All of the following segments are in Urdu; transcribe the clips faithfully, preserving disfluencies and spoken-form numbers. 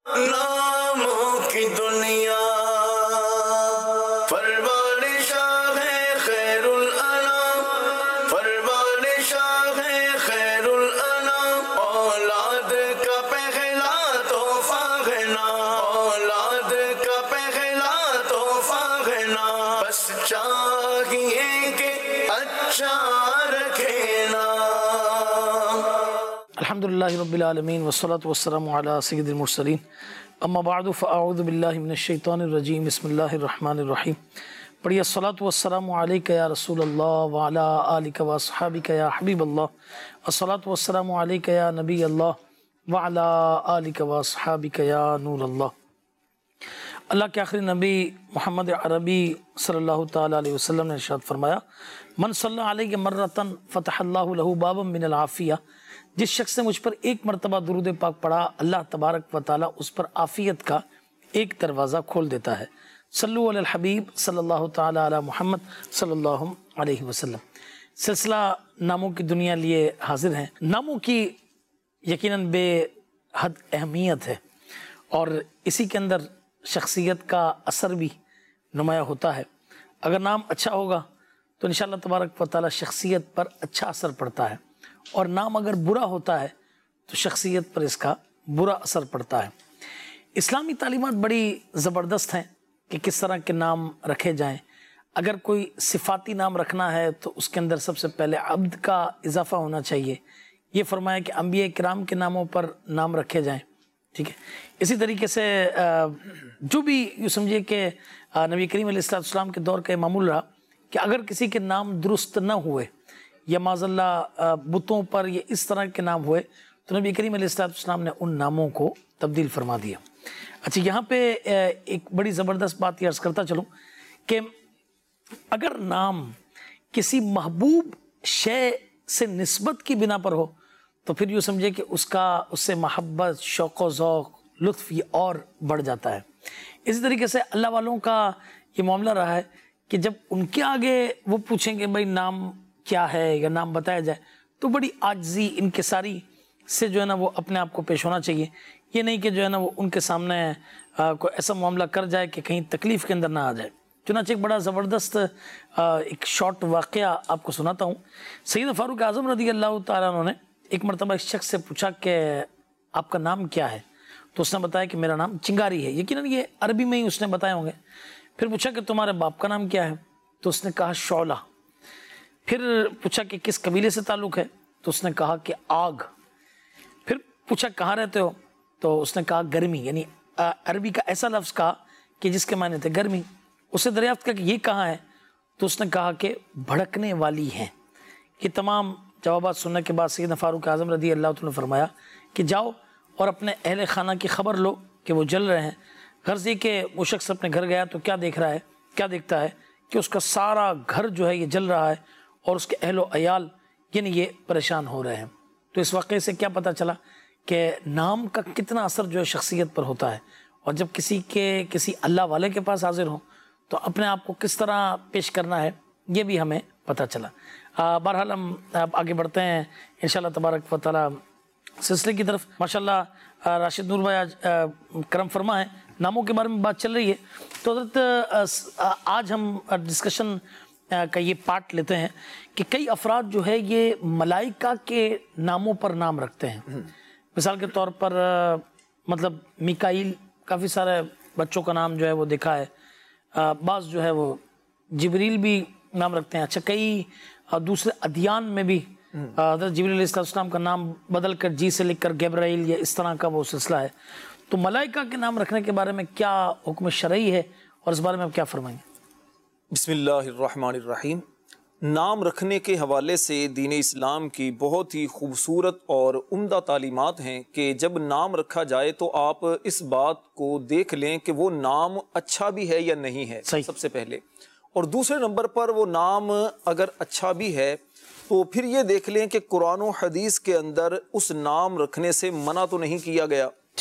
ناموں کی دنیا پروان شاہ خیر الانام، پروان شاہ خیر الانام، اولاد کا پہلا تحفہ ہے نام، اولاد کا پہلا تحفہ ہے نام، بس چاہیے کہ اچھا رکھے نام۔ الحمدللہ رب العالمین والصلاة والسلام علی سید المرسلین، اما بعد فاعوذ باللہ من الشیطان الرجیم، بسم اللہ الرحمن الرحیم۔ پڑھیے الصلاة والسلام علیکہ یا رسول اللہ وعلی آلکہ واصحابکہ یا حبیب اللہ، الصلاة والسلام علیکہ یا نبی اللہ وعلی آلکہ واصحابکہ یا نور اللہ۔ اللہ کے آخری نبی محمد عربی صلی اللہ تعالیٰ علیہ وسلم نے ارشاد فرمایا، من صلی علیہ مرتن فتح اللہ لہ بابا من العافیہ، جس شخص نے مجھ پر ایک مرتبہ درود پاک پڑھا، اللہ تبارک و تعالیٰ اس پر عافیت کا ایک دروازہ کھول دیتا ہے۔ صلو علی الحبیب صلی اللہ تعالیٰ علی محمد صلی اللہ علیہ وسلم۔ سلسلہ ناموں کی دنیا لیے حاضر ہیں۔ ناموں کی یقیناً بے حد اہمیت ہے اور اسی کے اندر شخصیت کا اثر بھی نمایاں ہوتا ہے۔ اگر نام اچھا ہوگا تو انشاءاللہ تبارک و تعالیٰ شخصیت پر اچھا اثر پڑتا ہے، اور نام اگر برا ہوتا ہے تو شخصیت پر اس کا برا اثر پڑتا ہے۔ اسلامی تعلیمات بڑی زبردست ہیں کہ کس طرح کے نام رکھے جائیں۔ اگر کوئی صفاتی نام رکھنا ہے تو اس کے اندر سب سے پہلے عبد کا اضافہ ہونا چاہیے۔ یہ فرمایا کہ انبیاء کرام کے ناموں پر نام رکھے جائیں، ٹھیک ہے۔ اسی طریقے سے جو بھی یوں سمجھے کہ نبی کریم علیہ السلام کے دور کا معمول رہا کہ اگر کسی کے نام درست نہ ہوئے یا معاذ اللہ بتوں پر یا اس طرح کے نام ہوئے تو نبی کریم علیہ السلام نے ان ناموں کو تبدیل فرما دیا۔ اچھا، یہاں پہ ایک بڑی زبردست بات یہ عرض کرتا چلوں کہ اگر نام کسی محبوب شے سے نسبت کی بنا پر ہو تو پھر یوں سمجھے کہ اس کا اس سے محبت، شوق و ذوق، لطف یہ اور بڑھ جاتا ہے۔ اسی طریقے سے اللہ والوں کا یہ معاملہ رہا ہے کہ جب ان کے آگے وہ پوچھیں گے بھائی نام کیا ہے یا نام بتایا جائے تو بڑی عاجزی، انکساری سے جو ہے نا وہ اپنے آپ کو پیش ہونا چاہیے۔ یہ نہیں کہ جو ہے نا وہ ان کے سامنے کوئی ایسا معاملہ کر جائے کہ کہیں تکلیف کے اندر نہ آ جائے۔ چنانچہ ایک بڑا زبردست ایک شارٹ واقعہ آپ کو سناتا ہوں۔ سید فاروق اعظم رضی اللہ تعالیٰ عنہ نے ایک مرتبہ اس شخص سے پوچھا کہ آپ کا نام کیا ہے؟ تو اس نے بتایا کہ میرا نام چنگاری ہے۔ یقیناً یہ عربی میں ہی اس نے بتائے ہوں گے۔ پھر پوچھا کہ تمہارے باپ کا نام کیا ہے؟ تو اس نے کہا شعلہ۔ پھر پوچھا کہ کس قبیلے سے تعلق ہے؟ تو اس نے کہا کہ آگ۔ پھر پوچھا کہاں رہتے ہو؟ تو اس نے کہا گرمی، یعنی عربی کا ایسا لفظ کہا کہ جس کے معنی تھے گرمی۔ اس سے دریافت کیا کہ یہ کہاں ہے؟ تو اس نے کہا کہ بھڑکنے والی ہیں۔ یہ تمام جوابات سننے کے بعد سیدنا فاروق اعظم رضی اللہ عنہ نے فرمایا کہ جاؤ اور اپنے اہل خانہ کی خبر لو کہ وہ جل رہے ہیں۔ غرض یہ کہ وہ شخص اپنے گھر گیا تو کیا دیکھ رہا ہے؟ کیا دیکھتا ہے کہ اس کا سارا گھر جو ہے یہ جل رہا ہے اور اس کے اہل و عیال یعنی یہ پریشان ہو رہے ہیں۔ تو اس واقعے سے کیا پتہ چلا کہ نام کا کتنا اثر جو ہے شخصیت پر ہوتا ہے، اور جب کسی کے کسی اللہ والے کے پاس حاضر ہوں تو اپنے آپ کو کس طرح پیش کرنا ہے یہ بھی ہمیں پتہ چلا۔ بہرحال ہم آگے بڑھتے ہیں انشاءاللہ تبارک و تعالیٰ سلسلے کی طرف۔ ماشاءاللہ راشد نور بھائی آج کرم فرما ہے، ناموں کے بارے میں بات چل رہی ہے تو حضرت آج ہم ڈسکشن کا یہ پارٹ لیتے ہیں کہ کئی افراد جو ہے یہ ملائکہ کے ناموں پر نام رکھتے ہیں۔ مثال کے طور پر مطلب میکائیل، کافی سارے بچوں کا نام جو ہے وہ دیکھا ہے۔ بعض جو ہے وہ جبریل بھی نام رکھتے ہیں۔ اچھا، کئی دوسرے ادیان میں بھی حضرت جبریل علیہ السلام کا نام بدل کر جی سے لکھ کر گیبرائیل یا اس طرح کا وہ سلسلہ ہے۔ تو ملائکہ کے نام رکھنے کے بارے میں کیا حکم شرعی ہے اور اس بارے میں آپ کیا فرمائیں گے؟ بسم اللہ الرحمن الرحیم۔ نام رکھنے کے حوالے سے دین اسلام کی بہت ہی خوبصورت اور عمدہ تعلیمات ہیں کہ جب نام رکھا جائے تو آپ اس بات کو دیکھ لیں کہ وہ نام اچھا بھی ہے یا نہیں ہے، سب سے پہلے، اور دوسرے نمبر پر وہ نام اگر اچھا بھی ہے تو پھر یہ دیکھ لیں کہ قرآن و حدیث کے اندر اس نام رکھنے سے منع تو نہیں کیا گیا۔ ٹھیک،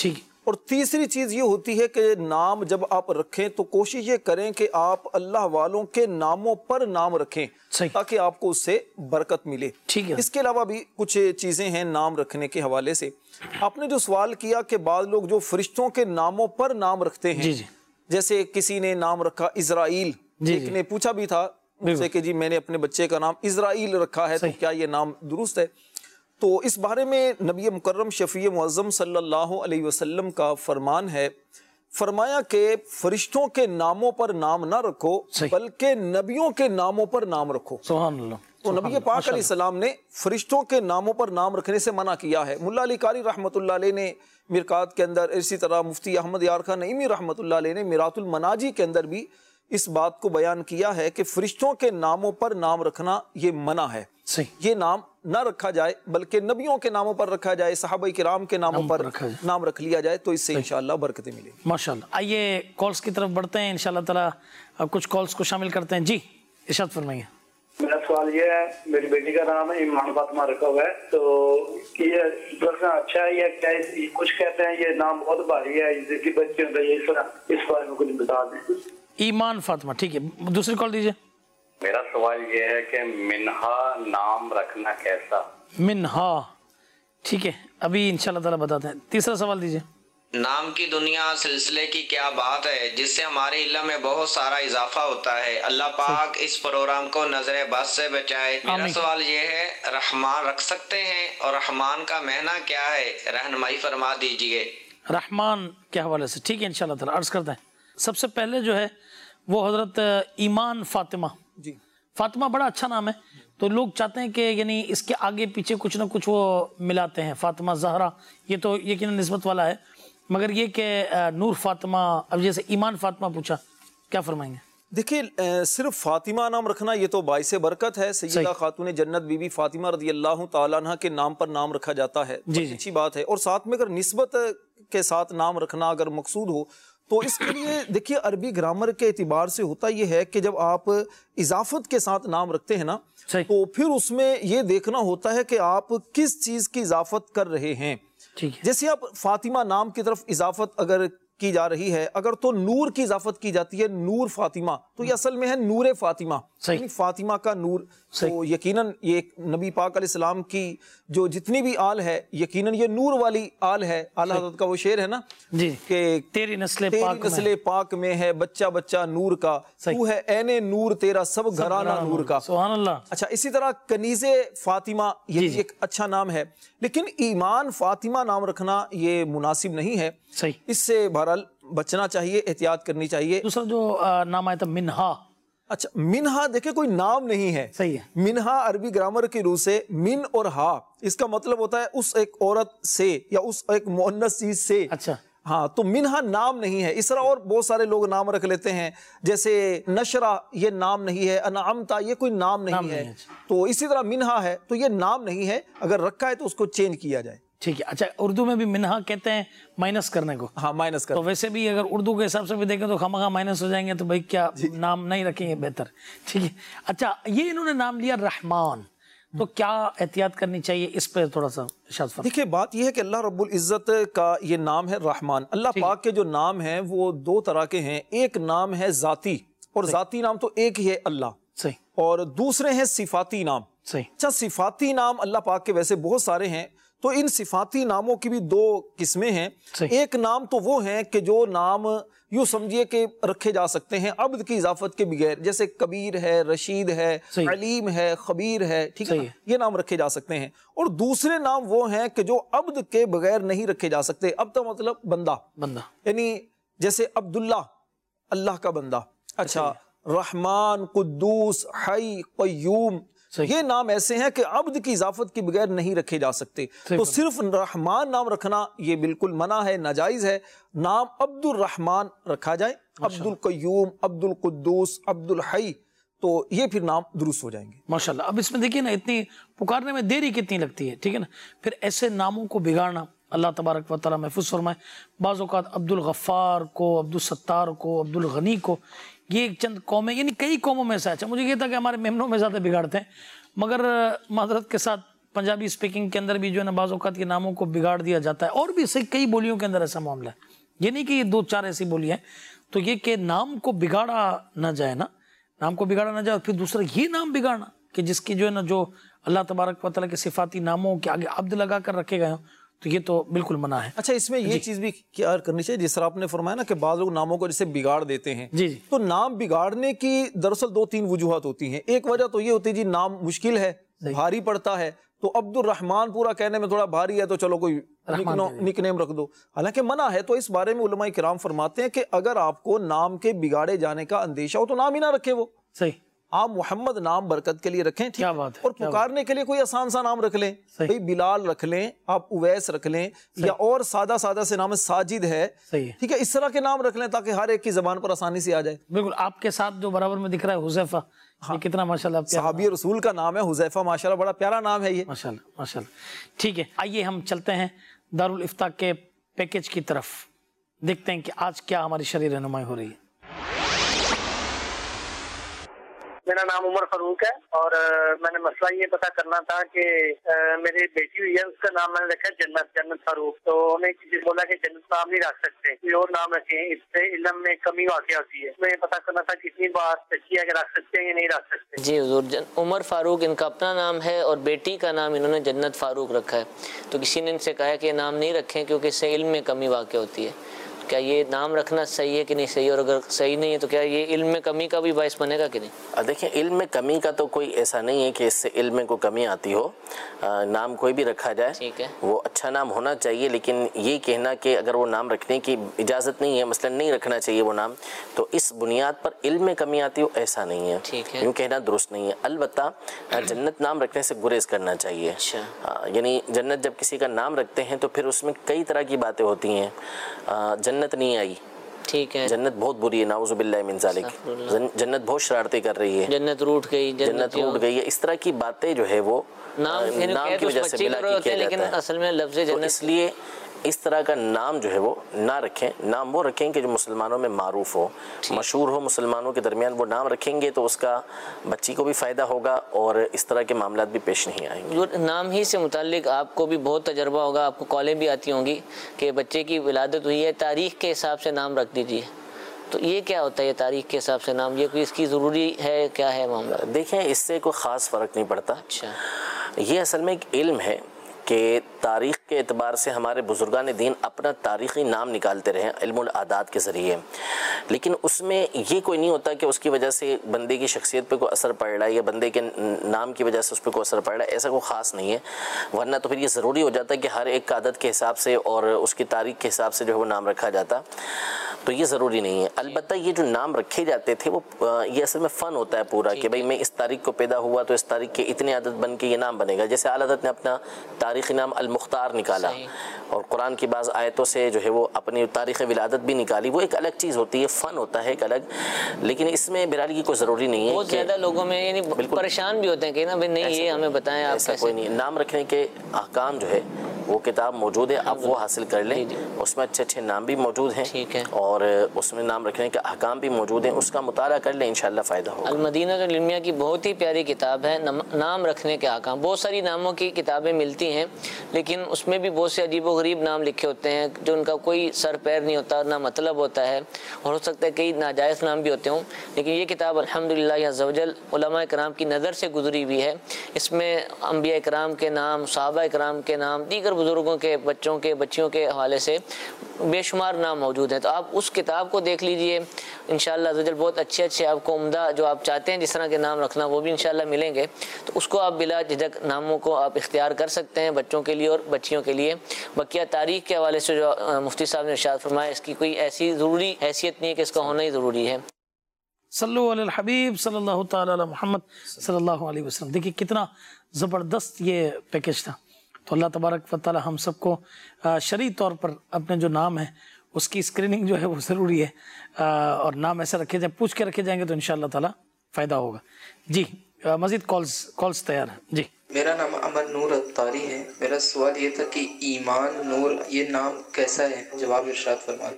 اور تیسری چیز یہ ہوتی ہے کہ نام جب آپ رکھیں تو کوشش یہ کریں کہ آپ اللہ والوں کے ناموں پر نام رکھیں تاکہ آپ کو اس سے برکت ملے. ٹھیک ہے. اس کے علاوہ بھی کچھ چیزیں ہیں نام رکھنے کے حوالے سے. آپ نے جو سوال کیا کہ بعض لوگ جو فرشتوں کے ناموں پر نام رکھتے ہیں, جی جی جیسے کسی نے نام رکھا اسرائیل, ایک نے پوچھا بھی تھا مجھ سے کہ جی میں نے اپنے بچے کا نام اسرائیل رکھا ہے تو کیا یہ نام درست ہے؟ تو اس بارے میں نبی مکرم شفیع معظم صلی اللہ علیہ وسلم کا فرمان ہے, فرمایا کہ فرشتوں کے ناموں پر نام نہ رکھو بلکہ نبیوں کے ناموں پر نام رکھو. سبحان اللہ. تو نبی پاک علیہ السلام نے فرشتوں کے ناموں پر نام رکھنے سے منع کیا ہے. ملا علی قاری رحمۃ اللہ علیہ نے مرکات کے اندر, اسی طرح مفتی احمد یار خان نعیمی رحمۃ اللہ علیہ نے میرات المناجی کے اندر بھی اس بات کو بیان کیا ہے کہ فرشتوں کے ناموں پر نام رکھنا یہ منع ہے. صحیح. یہ نام نہ رکھا جائے بلکہ نبیوں کے ناموں پر رکھا جائے, صحابہ کرام کے ناموں پر نام رکھ لیا جائے تو اس سے انشاءاللہ برکتیں ملیں گی. ماشاءاللہ. آئیے کالز کی طرف بڑھتے ہیں انشاءاللہ تعالی, اب کچھ کالز کو شامل کرتے ہیں. جی ارشاد فرمائیے. میرا سوال یہ ہے, میری بیٹی کا نام ہے ایمان فاطمہ رکھا ہوا ہے, تو یہ رکھنا اچھا ہے یا کیا؟ کچھ کہتے ہیں یہ نام بہت بھاری ہے, جس بچے ہوتا ہے, اس بارے میں کچھ بتا دیں. ایمان فاطمہ, ٹھیک ہے. دوسری کال دیجیے. میرا سوال یہ ہے کہ منہا نام رکھنا کیسا؟ منہا, ٹھیک ہے, ابھی انشاءاللہ تعالیٰ بتاتے ہیں. تیسرا سوال دیجیے. نام کی دنیا سلسلے کی کیا بات ہے جس سے ہمارے علم میں بہت سارا اضافہ ہوتا ہے. اللہ پاک اس پروگرام کو نظر بد سے بچائے. میرا سوال یہ ہے, رحمان رکھ سکتے ہیں اور رحمان کا معنی کیا ہے, رہنمائی فرما دیجئے. رحمان کے حوالے سے, ٹھیک ہے, انشاءاللہ تعالیٰ عرض کرتے ہیں. سب سے پہلے جو ہے وہ حضرت ایمان فاطمہ. جی, فاطمہ بڑا اچھا نام ہے, تو لوگ چاہتے ہیں کہ یعنی اس کے آگے پیچھے کچھ نہ کچھ وہ ملاتے ہیں. فاطمہ زہرا یہ تو یقیناً نسبت والا ہے, مگر یہ کہ نور فاطمہ, اب جیسے ایمان فاطمہ پوچھا, کیا فرمائیں گے؟ دیکھیے صرف فاطمہ نام رکھنا یہ تو باعث برکت ہے. سیدہ خاتون جنت بی بی فاطمہ رضی اللہ تعالیٰ عنہ کے نام پر نام رکھا جاتا ہے, جی اچھی بات ہے. اور ساتھ میں اگر نسبت کے ساتھ نام رکھنا اگر مقصود ہو تو اس کے لیے دیکھیے عربی گرامر کے اعتبار سے ہوتا یہ ہے کہ جب آپ اضافت کے ساتھ نام رکھتے ہیں نا, تو پھر اس میں یہ دیکھنا ہوتا ہے کہ آپ کس چیز کی اضافت کر رہے ہیں. جیسے آپ فاطمہ نام کی طرف اضافت اگر کی جا رہی ہے, اگر تو نور کی اضافت کی جاتی ہے, نور فاطمہ, تو یہ اصل میں ہے نور فاطمہ, یعنی فاطمہ کا نور. تو یقیناً یہ نبی پاک علیہ السلام کی جو جتنی بھی آل ہے یقیناً یہ نور والی آل ہے. اعلیٰ حضرت کا وہ شعر ہے نا کہ تیری نسل پاک نسل پاک میں ہے بچہ بچہ نور کا, تو ہے عین نور تیرا سب گھرانہ نور کا. سبحان اللہ. اچھا, اسی طرح کنیز فاطمہ یہ ایک اچھا نام ہے, لیکن ایمان فاطمہ نام رکھنا یہ مناسب نہیں ہے. اس سے بہرحال بچنا چاہیے, احتیاط کرنی چاہیے. دوسرا جو نام آیا تھا منہا, اچھا منہا دیکھیں کوئی نام نہیں ہے. صحیح ہے. منہا عربی گرامر کی روح سے من اور ہا, اس کا مطلب ہوتا ہے اس ایک عورت سے یا اس ایک مؤنث چیز سے. اچھا ہاں, تو منہا نام نہیں ہے. اس طرح اور بہت سارے لوگ نام رکھ لیتے ہیں, جیسے نشرہ یہ نام نہیں ہے, انعمتا یہ کوئی نام نہیں ہے. تو اسی طرح منہا ہے تو یہ نام نہیں ہے, اگر رکھا ہے تو اس کو چینج کیا جائے. ٹھیک ہے. اچھا, اردو میں بھی منہا کہتے ہیں مائنس کرنے کو. ہاں مائنس کرنے. تو ویسے بھی اگر اردو کے حساب سے بھی دیکھیں تو خامخواہ مائنس ہو جائیں گے, تو بھائی کیا نام نہیں رکھیں گے بہتر. ٹھیک ہے. اچھا, یہ انہوں نے نام لیا رحمان, تو کیا احتیاط کرنی چاہیے, اس پہ تھوڑا سا ارشاد فرمائیں. دیکھیں بات یہ ہے کہ اللہ رب العزت کا یہ نام ہے رحمان. اللہ پاک کے جو نام ہیں وہ دو طرح کے ہیں. ایک نام ہے ذاتی, اور ذاتی نام تو ایک ہی ہے اللہ. صحیح. اور دوسرے ہیں صفاتی نام. صحیح. اچھا, صفاتی نام اللہ پاک کے ویسے بہت سارے ہیں, تو ان صفاتی ناموں کی بھی دو قسمیں ہیں. ایک نام تو وہ ہیں کہ جو نام یوں سمجھیے کہ رکھے جا سکتے ہیں عبد کی اضافت کے بغیر, جیسے کبیر ہے, رشید ہے, علیم ہے, خبیر ہے, ٹھیک ہے, یہ نام رکھے جا سکتے ہیں. اور دوسرے نام وہ ہیں کہ جو عبد کے بغیر نہیں رکھے جا سکتے. اب تو مطلب بندہ, بندہ یعنی جیسے عبداللہ اللہ کا بندہ. اچھا, رحمان, قدوس, حی, قیوم, یہ نام ایسے ہیں کہ عبد کی اضافت کے بغیر نہیں رکھے جا سکتے. تو صرف رحمان نام رکھنا یہ بالکل منع ہے, ناجائز ہے. نام عبد الرحمن رکھا جائے, عبد القیوم, عبد القدوس, عبد الحی, تو یہ پھر نام درست ہو جائیں گے. ماشاءاللہ. اب اس میں دیکھیے نا, اتنی پکارنے میں دیری کتنی لگتی ہے, ٹھیک ہے نا. پھر ایسے ناموں کو بگاڑنا اللہ تبارک و تعالیٰ محفوظ فرمائے. بعض اوقات عبد الغفار کو, عبد الستار کو, عبد الغنی کو, یہ ایک چند قومیں, یعنی کئی قوموں میں سے. اچھا, مجھے یہ تھا کہ ہمارے میمنوں میں زیادہ بگاڑتے ہیں, مگر معذرت کے ساتھ पंजाबी स्पीकिंग के अंदर भी जो है ना बाज़ औक़ात के नामों को बिगाड़ दिया जाता है, और भी सही कई बोलियों के अंदर ऐसा मामला है। ये नहीं कि ये दो चार ऐसी बोलियाँ हैं, तो ये कि नाम को बिगाड़ा ना जाए ना, नाम को बिगाड़ा ना जाए, और फिर दूसरा ये नाम बिगाड़ना कि जिसकी जो है ना जो अल्लाह तबारक व तआला के सिफाती नामों के आगे अब्द लगा कर रखे गए हों, तो ये तो बिल्कुल मना है। अच्छा, इसमें ये चीज़ भी क्या करनी चाहिए, जिस तरह आपने फरमाया ना कि बाद लोग नामों को जैसे बिगाड़ देते हैं, जी जी, तो नाम बिगाड़ने की दरअसल दो तीन वजूहत होती हैं। एक वजह तो ये होती है जी नाम मुश्किल है, भारी पड़ता है, तो अब्दुल रहमान पूरा कहने में थोड़ा भारी है, तो चलो कोई निकनेम रख दो। हालांकि मना है, तो इस बारे में उलमा किराम फरमाते हैं कि अगर आपको नाम के बिगाड़े जाने का अंदेशा हो तो नाम ही ना रखे। वो सही, आप मोहम्मद नाम बरकत के लिए रखें, क्या बात है, और पुकारने के लिए कोई आसान सा नाम रख लें, भाई बिलाल रख लें, आप उवैस रख लें, या और सादा सादा से नाम साजिद है, ठीक है, इस तरह के नाम रख लें ताकि हर एक की जबान पर आसानी से आ जाए। बिल्कुल, आपके साथ जो बराबर में दिख रहा है हुज़ैफा, हाँ, कितना माशाल्लाह सहाबी रसूल का नाम है हुज़ैफा, माशाल्लाह बड़ा प्यारा नाम है ये, माशाल्लाह माशाल्लाह। ठीक है, आइए हम चलते हैं दारुल इफ्ता के पैकेज की तरफ, देखते हैं कि आज क्या हमारी शरई रहनुमाई हो रही है। मेरा नाम उमर फारूक है, और आ, मैंने मसला ये पता करना था कि आ, मेरी बेटी हुई है, उसका नाम मैंने रखा है जन्नत, जन्नत फारूक। तो हमें किसी बोला कि जन्नत नाम नहीं रख सकते, कोई और नाम रखें, इससे इल्म में कमी वाक़या होती है। मैं ये पता करना था कितनी बात सच्ची है कि रख सकते हैं या नहीं रख सकते। जी हुजूर, उमर फारूक इनका अपना नाम है और बेटी का नाम इन्होंने जन्नत फारूक रखा है। तो किसी ने इनसे कहा कि ये नाम नहीं रखें क्योंकि इससे इल्म में कमी वाक़या होती है। क्या ये नाम रखना सही है कि नहीं सही, और अगर सही नहीं है तो क्या ये इल्म में कमी का भी बायस बनेगा कि नहीं? देखिए, इल्म में कमी का तो कोई ऐसा नहीं है कि इससे इल्म में कोई कमी आती हो। आ, नाम कोई भी रखा जाए, ठीक है, वो अच्छा नाम होना चाहिए, लेकिन ये कहना कि अगर वो नाम रखने की इजाज़त नहीं है, मसलन नहीं रखना चाहिए वो नाम, तो इस बुनियाद पर इल्म में कमी आती हो, ऐसा नहीं है, ठीक है, यूँ कहना दुरुस्त नहीं है। अलबत्ता जन्नत नाम रखने से गुरेज करना चाहिए। अच्छा, यानी जन्नत जब किसी का नाम रखते हैं तो फिर उसमें कई तरह की बातें होती हैं। जन्नत नहीं आई, ठीक है, जन्नत बहुत बुरी है, नाउज़ु बिल्लाहि मिन ज़ालिक, जन्नत बहुत शरारतें कर रही है, जन्नत रूठ गई, जन्नत रूठ गई है, इस तरह की बातें जो है वो नाम, नाम की वजह से मिला के किया जाता है, असल में लफ्ज़ जन्नत। इसलिए इस तरह का नाम जो है वो ना रखें। नाम वो रखें कि जो मुसलमानों में मारूफ हो, मशहूर हो, मुसलमानों के दरमियान वो नाम रखेंगे तो उसका बच्ची को भी फ़ायदा होगा और इस तरह के मामलात भी पेश नहीं आएंगे। नाम ही से मुताल्लिक आपको भी बहुत तजर्बा होगा, आपको कॉलें भी आती होंगी कि बच्चे की विलादत हुई है, तारीख़ के हिसाब से नाम रख दीजिए। तो ये क्या होता है, ये तारीख़ के हिसाब से नाम, ये कोई इसकी ज़रूरी है, क्या है मामला? देखें, इससे कोई ख़ास फ़र्क नहीं पड़ता। अच्छा, ये असल में एक इल्म है कि तारीख़ के एतबार से हमारे बुज़ुर्गान दीन अपना तारीख़ी नाम निकालते रहे इल्मुल आदात के ज़रिए, लेकिन उसमें ये कोई नहीं होता कि उसकी वजह से बंदे की शख्सियत पे कोई असर पड़ रहा है या बंदे के नाम की वजह से उस पर कोई असर पड़ रहा है, ऐसा कोई ख़ास नहीं है। वरना तो फिर ये ज़रूरी हो जाता है कि हर एक आदत के हिसाब से और उसकी तारीख़ के हिसाब से जो है वो नाम रखा जाता, तो ये ज़रूरी नहीं है। अलबत्ता ये जो नाम रखे जाते थे वो ये असल में फ़न होता है पूरा कि भाई मैं इस तारीख़ को पैदा हुआ तो इस तारीख़ के इतने आदत बन के ये नाम बनेगा। जैसे आला हज़रत ने अपना तारीख़ी नाम अल-मुख्तार निकाला और कुरान की बाज़ आयतों से जो है वो अपनी तारीख़ विलादत भी निकाली, वो एक अलग चीज़ होती है, फ़न होता है एक अलग, लेकिन इसमें बिराली की कोई ज़रूरी नहीं है। बहुत ज़्यादा लोगों में यानी परेशान भी होते हैं कि ना भाई नहीं ये हमें बताएं आप, ऐसा कोई नहीं। नाम रखने के अहकाम जो है वो किताब मौजूद है, आप वो हासिल कर लें, उसमें अच्छे अच्छे नाम भी मौजूद हैं, ठीक है, और उसमें नाम रखने के अहकाम भी मौजूद हैं, उसका मुताला कर लें, इंशाअल्लाह फ़ायदा होगा। अल-मदीना इल्मिया की बहुत ही प्यारी किताब है, नाम रखने के अहकाम। बहुत सारी नामों की किताबें मिलती हैं, लेकिन उसमें भी बहुत से अजीब व गरीब नाम लिखे होते हैं जो उनका कोई सर पैर नहीं होता, ना मतलब होता है, और हो सकता है कई नाजायज़ नाम भी होते हों। लेकिन ये किताब अल्हम्दुलिल्लाह अज़्ज़ व जल उलमा इकराम की नज़र से गुजरी हुई है। इसमें अंबिया इकराम के नाम, सहाबा इकराम के नाम, दीगर बुज़ुर्गों के बच्चों के बच्चियों के हवाले से बेशुमार नाम मौजूद हैं। तो आप उस किताब को देख लीजिए, इंशाअल्लाह अज़्ज़ व जल बहुत अच्छे अच्छे आपको उम्दा जो आप चाहते हैं जिस तरह के नाम रखना वो भी इंशाअल्लाह मिलेंगे। तो उसको आप बिला झिझक नामों को आप इख्तियार कर सकते हैं बच्चों के लिए और बच्चियों के लिए। बकिया तारीख़ के हवाले से जो मुफ्ती साहब ने इरशाद फरमाया, इसकी कोई ऐसी ज़रूरी हैसियत नहीं है कि इसका होना ही ज़रूरी है। सल्लल्लाहु अलैहि हबीब सल्लल्लाहु ताला अला मुहम्मद सल्लल्लाहु अलैहि वसल्लम। देखिए कितना ज़बरदस्त ये पैकेज था। तो अल्लाह तबारक व तआला हम सबको शरई तौर पर अपने जो नाम है उसकी स्क्रीनिंग जो है वो ज़रूरी है, और नाम ऐसे रखे जाए, पूछ के रखे जाएंगे तो इंशाअल्लाह ताला फ़ायदा होगा। जी मज़ीद कॉल्स कॉल्स तैयार है। जी मेरा नाम अमन नूर अत्तारी है। मेरा सवाल ये था कि ईमान नूर ये नाम कैसा है, जवाब इरशाद फरमाएं।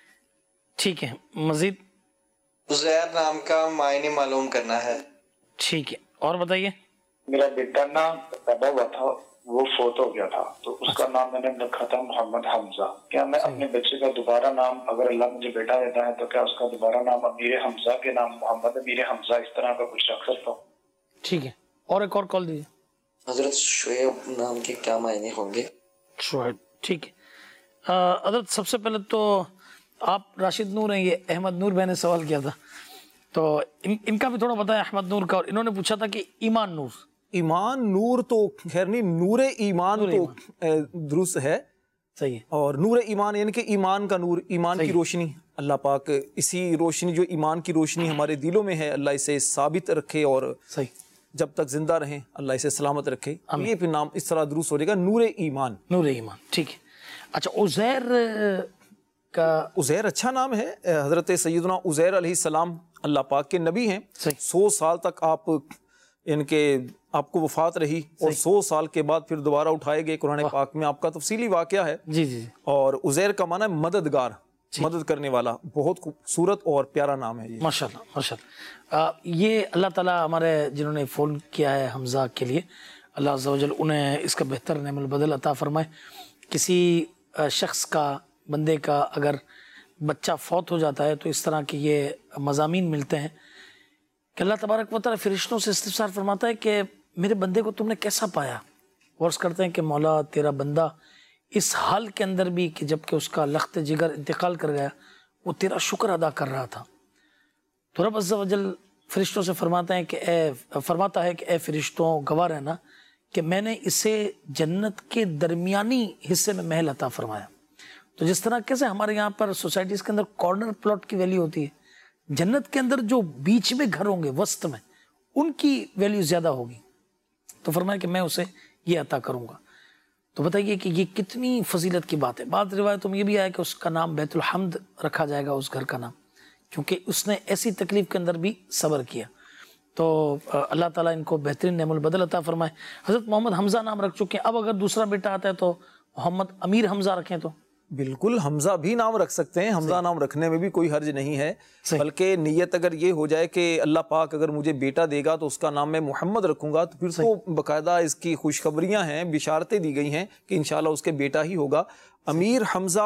ठीक है, मज़ीद उज़ैर नाम का मायने मालूम करना है। ठीक है, और बताइए। मेरा बेटा ना पैदा हुआ था, वो फोत हो गया था, तो उसका नाम मैंने रखा था मोहम्मद हमजा। क्या मैं अपने बच्चे का दोबारा नाम, अगर अल्लाह मुझे बेटा देता है, तो क्या उसका दोबारा नाम अमीर हमजा के नाम मोहम्मद अमीर हमजा इस तरह का कुछ रख सकता हूँ? ठीक है, और एक और कॉल दीजिए। हजरत शुएब नाम के क्या मायने होंगे? शुएब, ठीक है। हजरत सबसे पहले तो आप राशिद नूर हैं, ये अहमद नूर भाई ने सवाल किया था, तो इन, इनका भी थोड़ा बताया अहमद नूर का। और इन्होंने पूछा था कि ईमान नूर, ईमान नूर तो खैर नहीं, नूरे ईमान नूर तो दुरुस्त है, सही है। और नूर ईमान यानी कि ईमान का नूर, ईमान की रोशनी, अल्लाह पाक इसी रोशनी जो ईमान की रोशनी हमारे दिलों में है, अल्लाह इसे साबित रखे और सही जब तक जिंदा रहें अल्लाह इसे सलामत रखे। ये फिर नाम इस तरह दुरुस्त हो जाएगा, नूरे ईमान। नूरे ईमान, ठीक है। अच्छा, उज़ैर का, उज़ैर अच्छा नाम है। हजरत सैयदना उज़ैर अलैहिस्सलाम अल्लाह पाक के नबी हैं। सौ साल तक आप इनके आपको वफात रही और सौ साल के बाद फिर दोबारा उठाए गए। कुरान पाक में आपका तफसीली वाक़या है। जी जी। और उज़ैर का माना है मददगार, मदद करने वाला। बहुत खूबसूरत और प्यारा नाम है ये। माशाल्लाह माशाल्लाह। ये अल्लाह ताला हमारे जिन्होंने फ़ोन किया है हमज़ा के लिए, अल्लाह अज़्ज़ा वजल उन्हें इसका बेहतर नेमल बदल अता फरमाए। किसी शख्स का, बंदे का अगर बच्चा फौत हो जाता है तो इस तरह के ये मज़ामीन मिलते हैं कि अल्लाह तबारक व तआला फरिश्तों से इस्तिफ़सार फरमाता है कि मेरे बंदे को तुमने कैसा पाया। वर्ष करते हैं कि मौला तेरा बंदा इस हाल के अंदर भी कि जबकि उसका लख्त जिगर इंतकाल कर गया, वो तेरा शुक्र अदा कर रहा था। तो रब अज़्ज़ा वजल फरिश्तों से फरमाता है कि ए फरमाता है कि ए फरिश्तों गवाह रहना कि मैंने इसे जन्नत के दरमियानी हिस्से में महल अता फरमाया। तो जिस तरह कैसे हमारे यहाँ पर सोसाइटीज़ के अंदर कॉर्नर प्लॉट की वैल्यू होती है, जन्नत के अंदर जो बीच में घर होंगे वस्त में, उनकी वैल्यू ज़्यादा होगी। तो फरमाया कि मैं उसे ये अता करूँगा। तो बताइए कि ये कितनी फजीलत की बात है। बाद रिवायतों में ये भी आया कि उसका नाम बैतुल हम्द रखा जाएगा, उस घर का नाम, क्योंकि उसने ऐसी तकलीफ़ के अंदर भी सब्र किया। तो अल्लाह ताला इनको बेहतरीन नेमुल बदल अता फरमाए। हज़रत मोहम्मद हमज़ा नाम रख चुके हैं, अब अगर दूसरा बेटा आता है तो मोहम्मद अमीर हमज़ा रखें तो? बिल्कुल, हमज़ा भी नाम रख सकते हैं। हमज़ा नाम रखने में भी कोई हर्ज नहीं है, बल्कि नीयत अगर ये हो जाए कि अल्लाह पाक अगर मुझे बेटा देगा तो उसका नाम मैं मोहम्मद रखूँगा, तो फिर तो बाकायदा इसकी खुशखबरियाँ हैं, बिशारतें दी गई हैं कि इंशाल्लाह उसके बेटा ही होगा। अमीर हमज़ा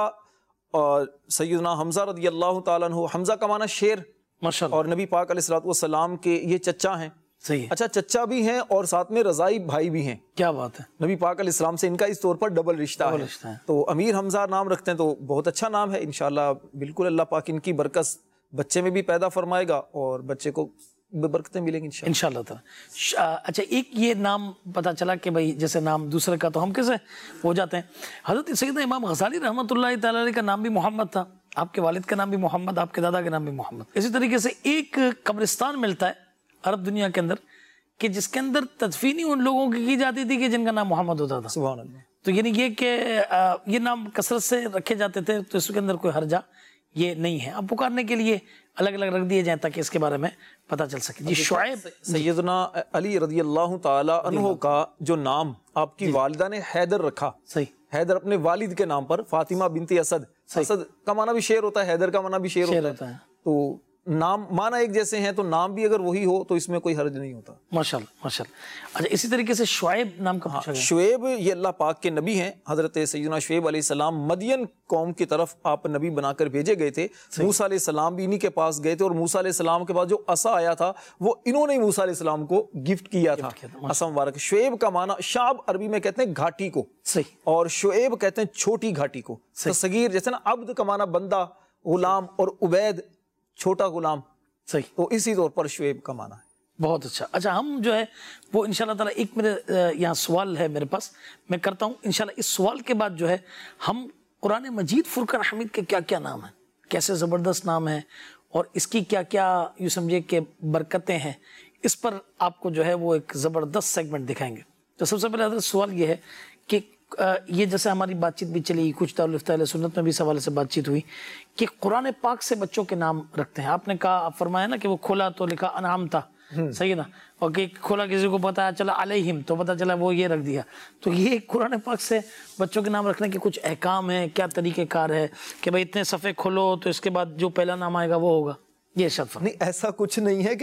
और सैयदना हमज़ा रज़ी अल्लाह ताला अन्हु, हमज़ा का माना शेर, माशाअल्लाह, और नबी पाक अलैहिस्सलातु वस्सलाम के ये चचा हैं। सही है। अच्छा, चचा भी हैं और साथ में रज़ाई भाई भी हैं। क्या बात है। नबी पाक अलैहिस्सलाम से इनका इस तौर पर डबल रिश्ता है।, है तो अमीर हमज़ा नाम रखते हैं तो बहुत अच्छा नाम है। इंशाल्लाह बिल्कुल अल्लाह पाक इनकी बरकत बच्चे में भी पैदा फरमाएगा और बच्चे को बरकतें मिलेंगी इंशाल्लाह ताला। अच्छा, एक ये नाम पता चला कि भाई जैसे नाम दूसरे का तो हम कैसे हो जाते हैं। हज़रत सैयदना इमाम गज़ाली रहमतुल्लाह तआला अलैह का नाम भी मोहम्मद था, आपके वालिद का नाम भी मोहम्मद, आपके दादा का नाम भी मोहम्मद। इसी तरीके से एक कब्रिस्तान मिलता है अरब दुनिया के अंदर कि जिसके अंदर तदफीनी उन लोगों की की जाती थी कि जिनका नाम मोहम्मद होता था। सुभान अल्लाह। तो यानी ये कि ये नाम कसरत से रखे जाते थे, तो इसके अंदर कोई हर्जा ये नहीं है। अब पुकारने के लिए अलग अलग रख दिए जाए ताकि इसके बारे में पता चल सके। जी, शुएब सैयदना अली रज़ी अल्लाह ताला अन्हु का जो नाम आपकी वालिदा ने हैदर रखा, सही, हैदर अपने वालिद के नाम पर, फातिमा बिनती असद, असद का माना भी शेर होता है, हैदर का माना भी शेर, शेर होता है। तो नाम माना एक जैसे हैं, तो नाम भी अगर वही हो तो इसमें कोई हर्ज नहीं होता। माशाल्लाह माशाल्लाह। अच्छा, इसी तरीके से शुएब नाम का पूछा गया। शुएब ये अल्लाह पाक के नबी हैं। हजरत सैयदना शुएब अलैहिस्सलाम मदियन कौम की तरफ आप नबी बनाकर भेजे गए थे। मूसा अलैहिस्सलाम भी इन्हीं के पास गए थे और मूसा अलैहिस्सलाम के पास जो असा आया था वो इन्होंने मूसा अलैहिस्सलाम को गिफ्ट किया था, असा मुबारक। शुएब का माना शाब अरबी में कहते हैं घाटी को, सही, और शुएब कहते हैं छोटी घाटी को। तो सगीर जैसे ना अब्द का माना बंदा, गुलाम, और उबैद छोटा गुलाम, सही, तो इसी तौर पर शुएब का माना है। बहुत अच्छा। अच्छा, हम जो है वो इंशाल्लाह ताला, एक मेरे यहाँ सवाल है मेरे पास, मैं करता हूँ इंशाल्लाह। इस सवाल के बाद जो है हम कुरान मजीद फुरकान हमीद के क्या क्या नाम हैं, कैसे ज़बरदस्त नाम है और इसकी क्या क्या यूँ समझिए कि बरकतें हैं, इस पर आपको जो है वो एक ज़बरदस्त सेगमेंट दिखाएंगे। तो सबसे पहले हज़रत सवाल ये है कि ये जैसे हमारी बातचीत भी चली, कुछ दारुल इफ्ता अहले सुन्नत में भी सवाल से बातचीत हुई कि कुरान पाक से बच्चों के नाम रखते हैं। आपने कहा, आप फरमाया ना कि वो खोला तो लिखा अनाम था, सही है ना, और कि खोला किसी को पता चला अलैहिम तो पता चला वो ये रख दिया। तो ये कुरान पाक से बच्चों के नाम रखने के कुछ अहकाम है, क्या तरीक़ेकार है कि भाई इतने सफ़े खोलो तो इसके बाद जो पहला नाम आएगा वो होगा, ये शर्त? नहीं, ऐसा कुछ नहीं है कि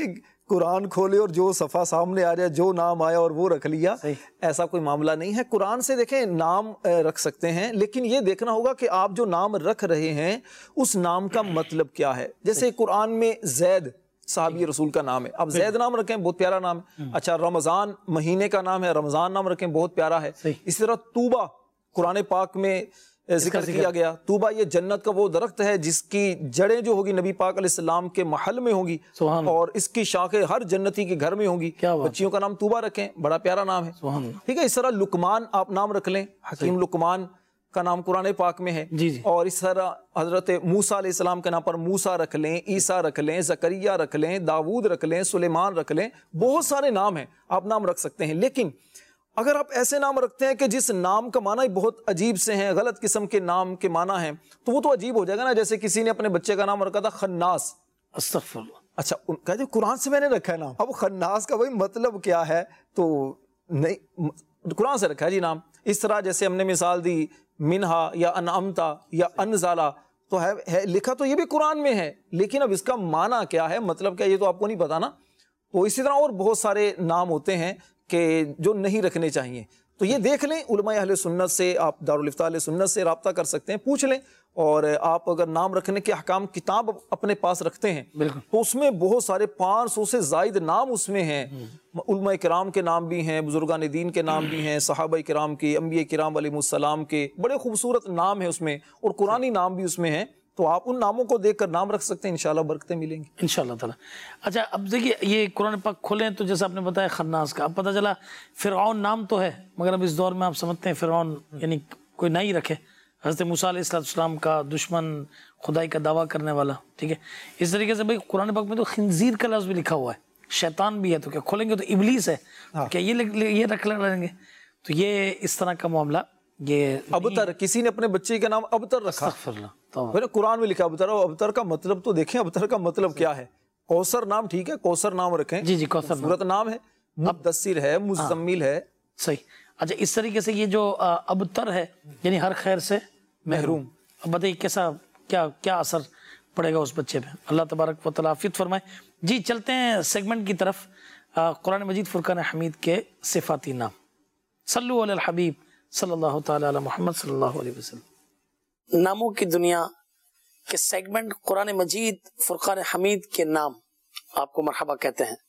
قرآن کھولے اور جو صفحہ سامنے آ جائے جو نام آیا اور وہ رکھ لیا، ایسا کوئی معاملہ نہیں ہے۔ قرآن سے دیکھیں نام رکھ سکتے ہیں، لیکن یہ دیکھنا ہوگا کہ آپ جو نام رکھ رہے ہیں اس نام کا مطلب کیا ہے۔ جیسے قرآن میں زید صحابی رسول کا نام ہے، اب زید نام رکھیں بہت پیارا نام ہے۔ اچھا رمضان مہینے کا نام ہے، رمضان نام رکھیں بہت پیارا ہے۔ اس طرح طوبہ قرآن پاک میں ذکر کیا گیا، طوبہ یہ جنت کا وہ درخت ہے جس کی جڑیں جو ہوگی نبی پاک علیہ السلام کے محل میں ہوں گی اور اس کی شاخیں ہر جنتی کے گھر میں ہوں گی۔ بچیوں کا نام طوبہ رکھیں، بڑا پیارا نام ہے، ٹھیک ہے۔ اس طرح لقمان آپ نام رکھ لیں، حکیم لقمان کا نام قرآن پاک میں ہے۔ اور اس طرح حضرت موسیٰ علیہ السلام کے نام پر موسیٰ رکھ لیں، عیسیٰ رکھ لیں، زکریا رکھ لیں، داود رکھ لیں، سلیمان رکھ لیں، بہت سارے نام ہیں آپ نام رکھ سکتے ہیں۔ لیکن اگر آپ ایسے نام رکھتے ہیں کہ جس نام کا معنی بہت عجیب سے ہیں، غلط قسم کے نام کے معنی ہیں، تو وہ تو عجیب ہو جائے گا نا۔ جیسے کسی نے اپنے بچے کا نام رکھا تھا خناس، استغفر اللہ، اچھا کہا جی قرآن سے میں نے رکھا ہے نام، اب خناس کا بھائی مطلب کیا ہے؟ تو نہیں، قرآن سے رکھا ہے جی نام۔ اس طرح جیسے ہم نے مثال دی منہا یا انعمتا یا انزالا، تو ہے, ہے لکھا تو یہ بھی قرآن میں ہے، لیکن اب اس کا معنی کیا ہے، مطلب کیا، یہ تو آپ کو نہیں پتا نا۔ تو اسی طرح اور بہت سارے نام ہوتے ہیں کہ جو نہیں رکھنے چاہیے۔ تو یہ دیکھ لیں، علماء اہل سنت سے آپ دارالفتاء اہل سنت سے رابطہ کر سکتے ہیں، پوچھ لیں۔ اور آپ اگر نام رکھنے کے احکام کتاب اپنے پاس رکھتے ہیں تو اس میں بہت سارے پانچ سو سے زائد نام اس میں ہیں، علماء کرام کے نام بھی ہیں، بزرگان دین کے نام بھی ہیں، صحابہ کرام کے، انبیاء کرام علیہ السلام کے، بڑے خوبصورت نام ہیں اس میں، اور قرآنی نام بھی اس میں ہیں۔ تو آپ ان ناموں کو دیکھ کر نام رکھ سکتے ہیں، انشاءاللہ برکتیں ملیں گی انشاءاللہ تعالیٰ۔ اچھا اب دیکھیے یہ قرآن پاک کھولیں تو جیسا آپ نے بتایا خناس کا، اب پتہ چلا فرعون نام تو ہے، مگر اب اس دور میں آپ سمجھتے ہیں فرعون یعنی کوئی نہیں رکھے، حضرت موسیٰ علیہ السلام کا دشمن، خدائی کا دعویٰ کرنے والا، ٹھیک ہے۔ اس طریقے سے بھائی قرآن پاک میں تو خنزیر کا لفظ بھی لکھا ہوا ہے، شیطان بھی ہے، تو کیا کھولیں گے تو ابلیس ہے، کیا یہ یہ رکھ لیں گے؟ تو یہ اس طرح کا معاملہ، یہ ابتر، کسی نے اپنے بچے کا نام ابتر رکھا، قرآن میں لکھا ابتر، ابتر کا مطلب تو دیکھیں، ابتر کا مطلب کیا ہے؟ کوثر نام، ٹھیک ہے کوثر نام رکھیں، جی جی کوثر صورت نام ہے، مدثر ہے، مزمل ہے، صحیح۔ اچھا اس طریقے سے یہ جو ابتر ہے یعنی ہر خیر سے محروم، اب بتائیے کیسا کیا کیا اثر پڑے گا اس بچے پہ، اللہ تبارک و تعالیٰ عافیت فرمائے۔ جی چلتے ہیں سیگمنٹ کی طرف، قرآن مجید فرقان حمید کے صفاتی نام۔ صلو علی الحبیب صلی اللہ تعالی علی محمد صلی اللہ علیہ وسلم۔ ناموں کی دنیا کے سیگمنٹ قرآن مجید فرقان حمید کے نام آپ کو مرحبا کہتے ہیں۔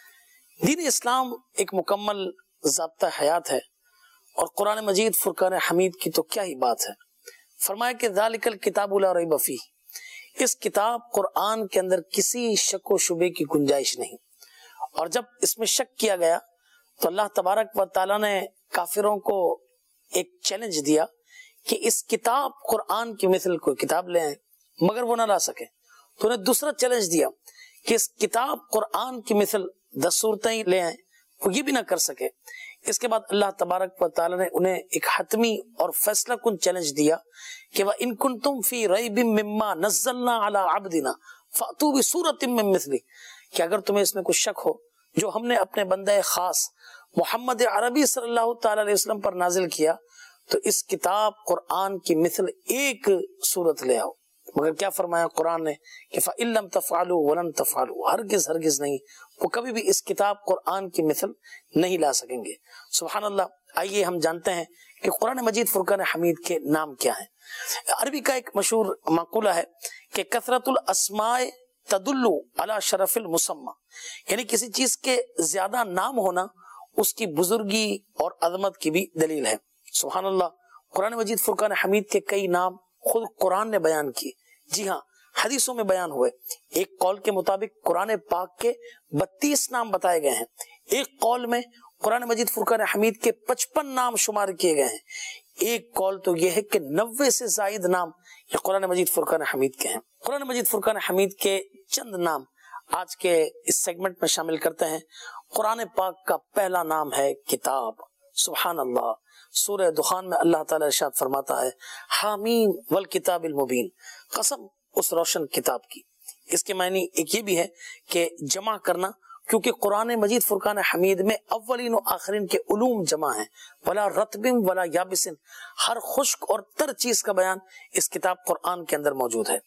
دین اسلام ایک مکمل ضابطہ حیات ہے، اور قرآن مجید فرقان حمید کی تو کیا ہی بات ہے۔ فرمایا کہ ذالک الکتاب لا ریب فیہ، اس کتاب قرآن کے اندر کسی شک و شبے کی گنجائش نہیں۔ اور جب اس میں شک کیا گیا تو اللہ تبارک و تعالیٰ نے کافروں کو ایک چیلنج دیا کہ اس کتاب قرآن کی مثل کوئی کتاب لے آئیں، مگر وہ نہ لا سکے۔ تو انہیں دوسرا چیلنج دیا کہ اس کتاب قرآن کی مثل دس صورتیں لے آئیں، وہ یہ بھی نہ کر سکے۔ اس کے بعد اللہ تبارک و تعالیٰ نے انہیں ایک حتمی اور فیصلہ کن چیلنج دیا کہ وَإِن كُنتُمْ فِي رَيْبٍ مِّمَّا نَزَّلْنَا عَلَىٰ عَبْدِنَا فَأْتُوا بِسُورَةٍ مِّن مِّثْلِهِ، کہ اگر تمہیں اس میں کچھ شک ہو جو ہم نے اپنے بندہ خاص محمد عربی صلی اللہ تعالی علیہ وسلم پر نازل کیا، تو اس کتاب قرآن کی مثل ایک صورت لے آؤ۔ مگر کیا فرمایا قرآن نے کہ فَإِن لَّمْ تَفْعَلُوا وَلَن تَفْعَلُوا، ہرگز ہرگز نہیں، وہ کبھی بھی اس کتاب قرآن کی مثل نہیں لا سکیں گے۔ سبحان اللہ۔ آئیے ہم جانتے ہیں کہ قرآن مجید فرقان حمید کے نام کیا ہیں۔ عربی کا ایک مشہور مقولہ ہے کہ کثرت الاسماء تدل علی شرف المسمى، یعنی کسی چیز کے زیادہ نام ہونا اس کی بزرگی اور عظمت کی بھی دلیل ہے۔ سبحان اللہ۔ قرآن مجید فرقان حمید کے کئی نام خود قرآن نے بیان کیے، جی ہاں حدیثوں میں بیان ہوئے۔ ایک قول کے مطابق قرآن پاک کے بتیس نام بتائے گئے ہیں، ایک قول میں قرآن مجید فرقان حمید کے پچپن نام شمار کیے گئے ہیں، ایک قول تو یہ ہے کہ نوے سے زائد نام یہ قرآن مجید فرقان حمید کے ہیں۔ قرآن مجید فرقان حمید کے چند نام آج کے اس سیگمنٹ میں شامل کرتے ہیں۔ قرآن پاک کا پہلا نام ہے کتاب۔ سبحان اللہ۔ سورہ دخان میں اللہ تعالی ارشاد فرماتا ہے حامیم والکتاب المبین، قسم اس روشن کتاب کی۔ اس کے معنی ایک یہ بھی ہے کہ جمع کرنا، کیونکہ قرآن مجید فرقان حمید میں اولین و آخرین کے علوم جمع ہیں، ولا رطب ولا یابس، ہر خشک اور تر چیز کا بیان اس کتاب قرآن کے اندر موجود ہے۔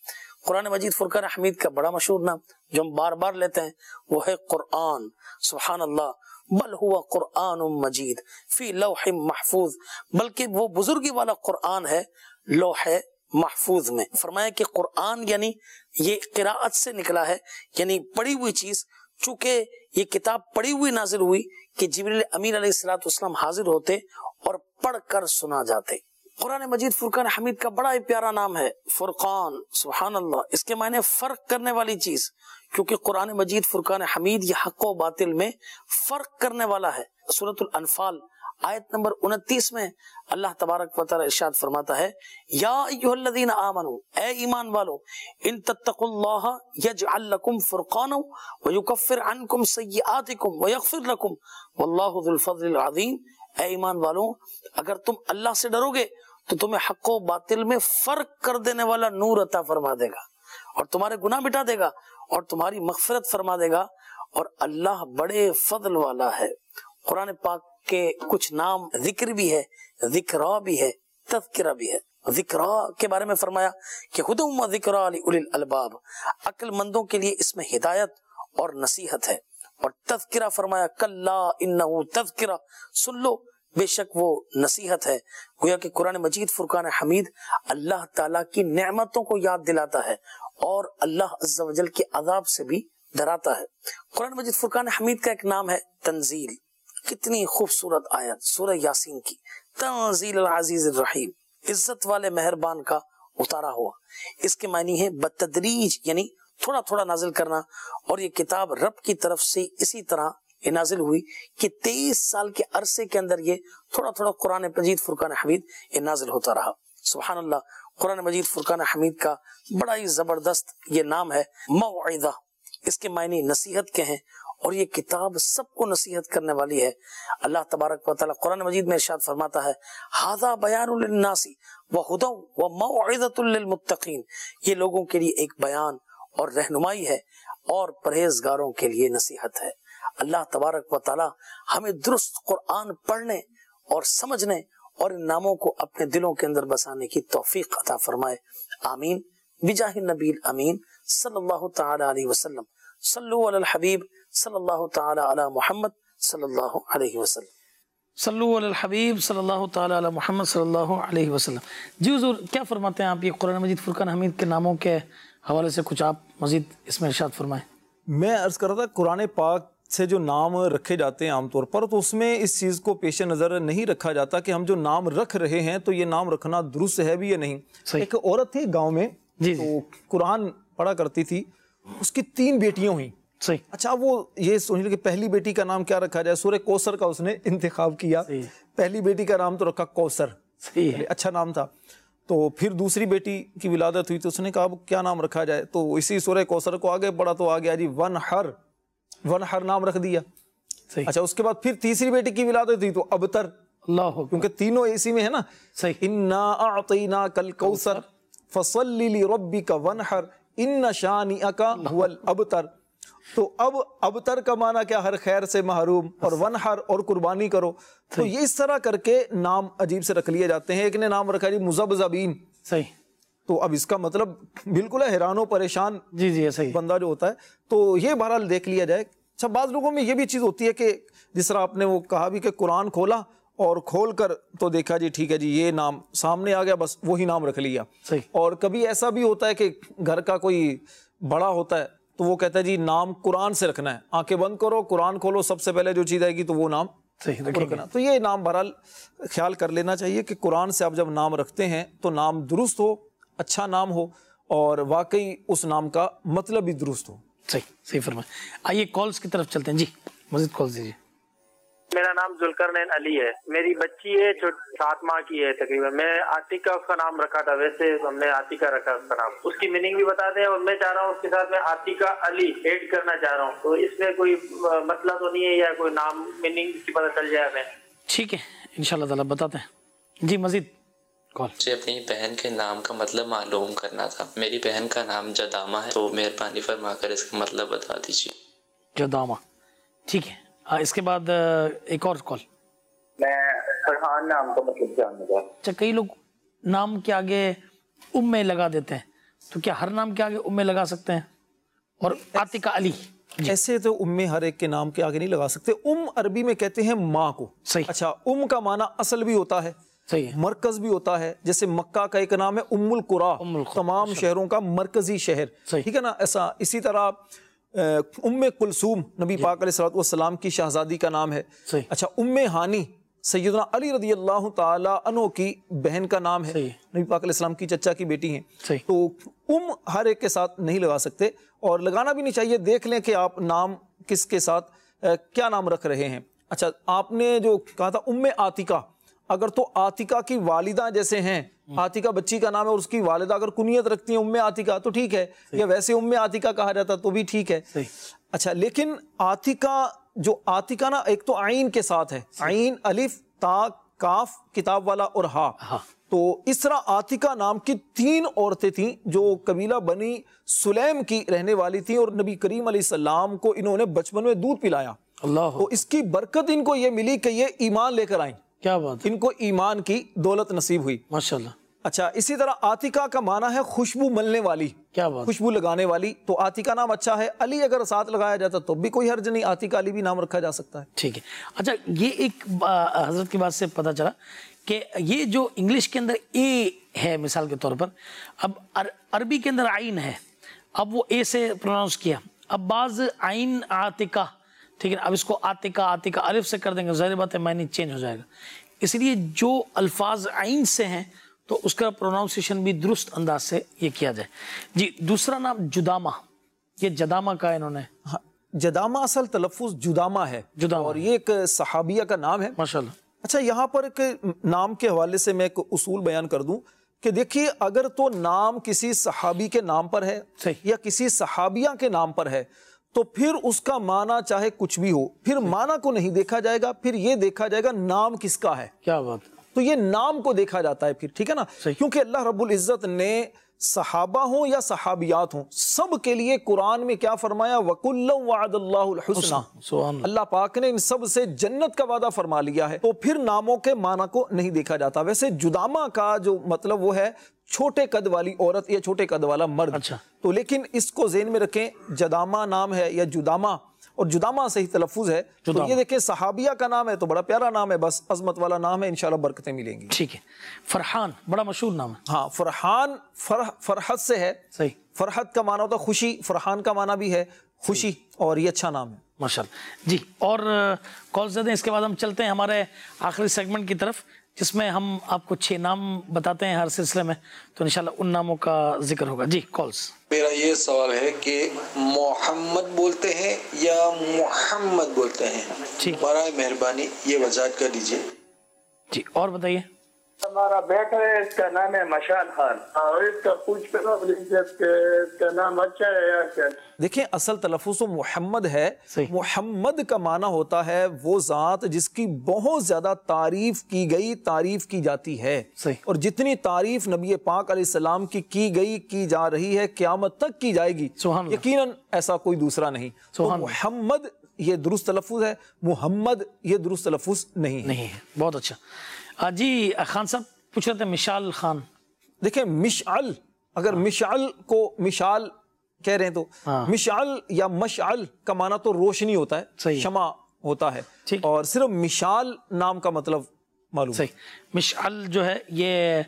قرآن مجید فرقان حمید کا بڑا مشہور نام جو ہم بار بار لیتے ہیں وہ ہے قرآن. سبحان اللہ. بل ہوا قرآن مجید فی لوح محفوظ، بلکہ وہ بزرگی والا قرآن ہے لوح محفوظ میں. فرمایا کہ قرآن یعنی یہ قراءت سے نکلا ہے، یعنی پڑھی ہوئی چیز. چونکہ یہ کتاب پڑھی ہوئی نازل ہوئی کہ جبریل امین علیہ الصلوۃ والسلام حاضر ہوتے اور پڑھ کر سنا جاتے. قرآن مجید فرقان حمید کا بڑا ہی پیارا نام ہے فرقان. سبحان اللہ. اس کے معنی فرق کرنے والی چیز، کیونکہ قرآن مجید فرقان حمید یہ حق و باطل میں فرق کرنے والا ہے. سورۃ الانفال آیت نمبر انتیس میں اللہ تبارک و تعالی ارشاد فرماتا ہے یا ایھا الذین آمنوا، اے ایمان والو، ان تتقوا اللہ یجعل لکم فرقانا ویکفر عنکم سیئاتکم ویغفر لکم واللہ ذو الفضل العظیم. اے ایمان والو، اگر تم اللہ سے ڈرو گے تو تمہیں حق و باطل میں فرق کر دینے والا نور عطا فرما دے گا اور تمہارے گناہ مٹا دے گا اور تمہاری مغفرت فرما دے گا، اور اللہ بڑے فضل والا ہے. قرآن پاک کے کچھ نام ذکر بھی ہے، ذکرہ بھی ہے، تذکرہ بھی ہے. ذکرہ کے بارے میں فرمایا کہ ہدی و ذکرہ لأولی الالباب، عقل مندوں کے لیے اس میں ہدایت اور نصیحت ہے. اور تذکرہ فرمایا کلا انہ تذکرہ، سن لو بے شک وہ نصیحت ہے. گویا کہ قرآن مجید فرقان حمید اللہ تعالیٰ کی نعمتوں کو یاد دلاتا ہے اور اللہ عز و جل کے عذاب سے بھی ڈراتا ہے. قرآن مجید فرقان حمید کا ایک نام ہے تنزیل. کتنی خوبصورت آیت سورہ یاسین کی، تنزیل العزیز الرحیم، عزت والے مہربان کا اتارا ہوا. اس کے معنی ہے بتدریج، یعنی تھوڑا تھوڑا نازل کرنا. اور یہ کتاب رب کی طرف سے اسی طرح یہ نازل ہوئی کہ تیئیس سال کے عرصے کے اندر یہ تھوڑا تھوڑا قرآن مجید فرقان حمید یہ نازل ہوتا رہا. سبحان اللہ. قرآن مجید فرقان حمید کا بڑا ہی زبردست یہ نام ہے موعظہ. اس کے معنی نصیحت کے ہیں اور یہ کتاب سب کو نصیحت کرنے والی ہے. اللہ تبارک و تعالی قرآن مجید میں ارشاد فرماتا ہے ھذا بیان للناس وہدی وموعظۃ للمتقین، یہ لوگوں کے لیے ایک بیان اور رہنمائی ہے اور پرہیزگاروں کے لیے نصیحت ہے. اللہ تبارک و تعالی ہمیں درست قرآن پڑھنے اور سمجھنے اور ان ناموں کو اپنے دلوں کے اندر بسانے کی توفیق عطا فرمائے. آمین بجاہ النبی الامین صلی اللہ تعالی علیہ وسلم. صلو علی الحبیب صلی اللہ تعالی علی محمد صلی اللہ علیہ وسلم. صلو علی الحبیب صلی اللہ تعالی علی محمد صلی اللہ علیہ وسلم. جی حضور کیا فرماتے ہیں آپ یہ قرآن مجید فرقان حمید کے ناموں کے حوالے سے کچھ آپ مزید اس میں ارشاد فرمائیں. میں عرض کر رہا تھا قرآن پاک سے جو نام رکھے جاتے ہیں عام طور پر، تو اس میں اس چیز کو پیش نظر نہیں رکھا جاتا کہ ہم جو نام رکھ رہے ہیں تو یہ نام رکھنا درست ہے بھی یا نہیں. ایک عورت تھی گاؤں میں جی تو قرآن پڑھا کرتی تھی، اس کی تین بیٹیاں ہوئیں. صحیح. اچھا وہ یہ سوچ کہ پہلی بیٹی کا نام کیا رکھا جائے، سورہ کوثر کا اس نے انتخاب کیا. پہلی بیٹی کا نام تو رکھا کوثر، صحیح، اچھا نام تھا. تو پھر دوسری بیٹی کی ولادت ہوئی تو اس نے کہا اب کیا نام رکھا جائے، تو اسی سورہ کوثر کو آگے بڑھا تو آ گیا جی ونحر، ونحر نام رکھ دیا. اچھا اس کے بعد پھر تیسری بیٹی کی ولادت ہوئی تو ابتر، اللہ، کیونکہ تینوں اسی میں ہے نا. صحیح. انا اعطیناک الکوثر فصل لربک ونحر ان شانئک هو الابتر. تو اب ابتر کا معنی کیا، ہر خیر سے محروم، اور ونحر اور قربانی کرو. تو یہ اس طرح کر کے نام عجیب سے رکھ لیے جاتے ہیں. ایک نے نام رکھا جی مذبذبین. صحیح. تو اب اس کا مطلب بالکل ہے حیران و پریشان جی جی صحیح بندہ جو ہوتا ہے. تو یہ بہرحال دیکھ لیا جائے. اچھا بعض لوگوں میں یہ بھی چیز ہوتی ہے کہ جس طرح آپ نے وہ کہا بھی کہ قرآن کھولا اور کھول کر تو دیکھا جی ٹھیک ہے جی یہ نام سامنے آ گیا، بس وہی نام رکھ لیا. صحیح. اور کبھی ایسا بھی ہوتا ہے کہ گھر کا کوئی بڑا ہوتا ہے تو وہ کہتا ہے جی نام قرآن سے رکھنا ہے، آنکھیں بند کرو قرآن کھولو، سب سے پہلے جو چیز آئے گی تو وہ نام رکھنا. تو یہ نام بہرحال خیال کر لینا چاہیے کہ قرآن سے آپ جب نام رکھتے ہیں تو نام درست ہو، اچھا نام ہو اور واقعی اس نام کا مطلب بھی درست ہو. صحیح صحیح فرمائیں. آئیے کالز کی طرف چلتے ہیں. جی مزید کالز دیجیے. میرا نام ذوالقرنین علی ہے، میری بچی ہے جو سات ماہ کی ہے تقریباً. میں عاتقہ اس کا نام رکھا تھا، ویسے ہم نے عاتقہ رکھا اس کا نام. اس کی میننگ بھی بتا دیں، اور میں چاہ رہا ہوں اس کے ساتھ میں عاتقہ علی ایڈ کرنا چاہ رہا ہوں. تو اس میں کوئی مسئلہ تو نہیں ہے یا کوئی نام میننگ کی پتہ چل جائے ہمیں؟ ٹھیک ہے انشاءاللہ تعالیٰ بتاتے ہیں. جی مزید کال. مجھے اپنی بہن کے نام کا مطلب معلوم کرنا تھا. میری بہن کا نام جدامہ ہے، تو مہربانی فرما کر اس کا مطلب بتا دیجیے. جدامہ ٹھیک ہے. اس کے بعد ایک اور کال. میں فرحان نام کا مطلب جاننا تھا. اچھا کئی لوگ نام کے آگے ام میں لگا دیتے ہیں، تو کیا ہر نام کے آگے ام لگا سکتے ہیں؟ اور عاتقہ علی ایسے تو ام ہر ایک کے نام کے آگے نہیں لگا سکتے. ام عربی میں کہتے ہیں ماں کو. صحیح. اچھا ام کا معنی اصل بھی ہوتا ہے, صحیح, مرکز بھی ہوتا ہے. جیسے مکہ کا ایک نام ہے ام القرا, تمام شہروں کا مرکزی شہر, ٹھیک ہے نا. ایسا اسی طرح ام کلثوم نبی پاک علیہ الصلوۃ والسلام کی شہزادی کا نام ہے. اچھا ام ہانی سیدنا علی رضی اللہ تعالی عنہ کی بہن کا نام ہے, نبی پاک علیہ السلام کی چچا کی بیٹی ہیں. تو ام ہر ایک کے ساتھ نہیں لگا سکتے, اور لگانا بھی نہیں چاہیے. دیکھ لیں کہ آپ نام کس کے ساتھ کیا نام رکھ رہے ہیں. اچھا آپ نے جو کہا تھا ام عاتقہ, اگر تو عاتقہ کی والدہ جیسے ہیں, عاتقہ بچی کا نام ہے اور اس کی والدہ اگر کنیت رکھتی ہیں ام عاتقہ تو ٹھیک ہے, یا ویسے ام عاتقہ کہا جاتا تو بھی ٹھیک ہے. اچھا لیکن عاتقہ جو عاتقہ نا ایک تو عین کے ساتھ ہے, عین الف تا کاف کتاب والا اور ہا. تو اس طرح عاتقہ نام کی تین عورتیں تھیں جو قبیلہ بنی سلیم کی رہنے والی تھیں, اور نبی کریم علیہ السلام کو انہوں نے بچپن میں دودھ پلایا. اللہ, تو اس کی برکت ان کو یہ ملی کہ یہ ایمان لے کر آئیں. کیا بات, ان کو ایمان کی دولت نصیب ہوئی, ماشاءاللہ. اچھا اسی طرح عاتقہ کا معنی ہے خوشبو ملنے والی, کیا بات, خوشبو لگانے والی. تو عاتقہ نام اچھا ہے. علی اگر ساتھ لگایا جاتا تو بھی کوئی حرج نہیں, عاتقہ علی بھی نام رکھا جا سکتا ہے. ٹھیک ہے. اچھا یہ ایک حضرت کی بات سے پتہ چلا کہ یہ جو انگلش کے اندر اے ہے مثال کے طور پر, اب عربی کے اندر عین ہے, اب وہ اے سے پروناؤنس کیا, اب بعض عین عاتقہ, ٹھیک ہے, اب اس کو عاتقہ عاتقہ الف سے کر دیں گے, ظاہر بات ہے معنی چینج ہو جائے گا. اس لیے جو الفاظ عین سے ہیں تو اس کا پروناؤنسیشن بھی درست انداز سے یہ کیا جائے. جی دوسرا نام جدامہ, یہ جدامہ کا انہوں نے, جدامہ اصل تلفظ جدامہ ہے, اور یہ ایک صحابیہ کا نام ہے, ماشاءاللہ. اچھا یہاں پر ایک نام کے حوالے سے میں ایک اصول بیان کر دوں کہ دیکھیے اگر تو نام کسی صحابی کے نام پر ہے یا کسی صحابیہ کے نام پر ہے تو پھر اس کا معنی چاہے کچھ بھی ہو, پھر معنی کو نہیں دیکھا جائے گا, پھر یہ دیکھا جائے گا نام کس کا ہے. کیا بات, تو یہ نام کو دیکھا جاتا ہے پھر, ٹھیک ہے نا. کیونکہ اللہ رب العزت نے صحابہ ہوں یا صحابیات ہوں سب کے لیے قرآن میں کیا فرمایا, وَكُلًّا وَعَدَ اللَّهُ الْحُسْنَى, اللہ پاک نے ان سب سے جنت کا وعدہ فرما لیا ہے. تو پھر ناموں کے معنی کو نہیں دیکھا جاتا. ویسے جدامہ کا جو مطلب وہ ہے چھوٹے قد والی عورت یا چھوٹے قد والا مرد. اچھا. تو لیکن اس کو ذہن میں رکھیں, جدامہ نام ہے یا جدامہ, اور جدامہ صحیح تلفظ ہے. تو یہ دیکھیں صحابیہ کا نام ہے تو بڑا پیارا نام ہے, بس عظمت والا نام ہے, انشاءاللہ برکتیں ملیں گی. ٹھیک ہے. فرحان بڑا مشہور نام ہے. ہاں فرحان فرح فرحت سے ہے. صحیح. فرحت کا معنی ہوتا ہے خوشی, فرحان کا معنی بھی ہے خوشی, اور یہ اچھا نام ہے ماشاءاللہ. جی اور کال زدیں, اس کے بعد ہم چلتے ہیں ہمارے آخری سیگمنٹ کی طرف جس میں ہم آپ کو چھ نام بتاتے ہیں ہر سلسلے میں, تو انشاءاللہ ان ناموں کا ذکر ہوگا. جی کالز. میرا یہ سوال ہے کہ محمد بولتے ہیں یا محمد بولتے ہیں, برائے مہربانی یہ وضاحت کر دیجئے. جی اور بتائیے. ہمارا بیٹا ہے, اس کا نام ہے مشال خان, اور اس کا پوچھ کرو اس کا نام اچھا ہے یا کیا. دیکھیں اصل تلفظ تو محمد ہے. محمد کا معنی ہوتا ہے وہ ذات جس کی بہت زیادہ تعریف کی گئی, تعریف کی جاتی ہے, اور جتنی تعریف نبی پاک علیہ السلام کی کی گئی کی جا رہی ہے قیامت تک کی جائے گی, یقیناً ایسا کوئی دوسرا نہیں. تو محمد یہ درست تلفظ ہے, محمد یہ درست تلفظ نہیں ہے. بہت اچھا. جی خان صاحب پوچھ رہے تھے مشال خان. دیکھیں مشعل, اگر مشعل کو مشال کہہ رہے ہیں تو مشعل یا مشعل کا معنی تو روشنی ہوتا ہے, شمع ہوتا ہے, اور صرف مشال نام کا مطلب معلوم. صحیح. مشعل جو ہے یہ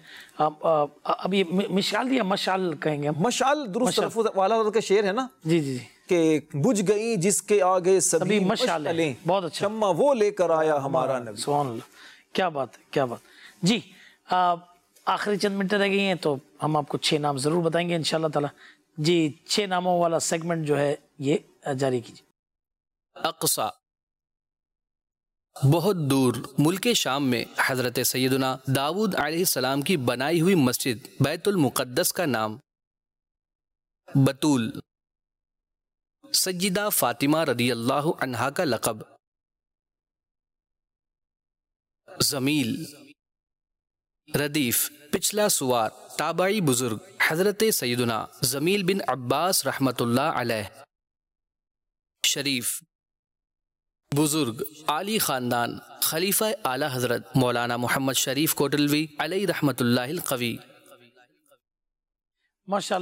اب یہ مشعل یا مشعل کہیں گے. مشعل درست تلفظ والا حضرت کا شعر ہے نا. جی جی کہ بجھ گئی جس کے آگے سبھی مشعلیں, بہت اچھا, شمع وہ لے کر آیا ہمارا نبی. سبحان اللہ, کیا بات ہے, کیا بات. جی آخری چند منٹ رہ گئی ہیں تو ہم آپ کو چھ نام ضرور بتائیں گے انشاءاللہ تعالی. جی چھ ناموں والا سیگمنٹ جو ہے یہ جاری کیجیے. اقصی, بہت دور ملک شام میں حضرت سیدنا داؤد علیہ السلام کی بنائی ہوئی مسجد بیت المقدس کا نام. بطول, سیدہ فاطمہ رضی اللہ عنہا کا لقب. زمیل, ردیف, پچھلا سوار, تابعی بزرگ حضرت سیدنا زمیل بن عباس رحمت اللہ علیہ. شریف, بزرگ عالی خاندان, خلیفہ اعلی حضرت مولانا محمد شریف کوٹلوی علیہ رحمت اللہ القوی. ماشاءاللہ.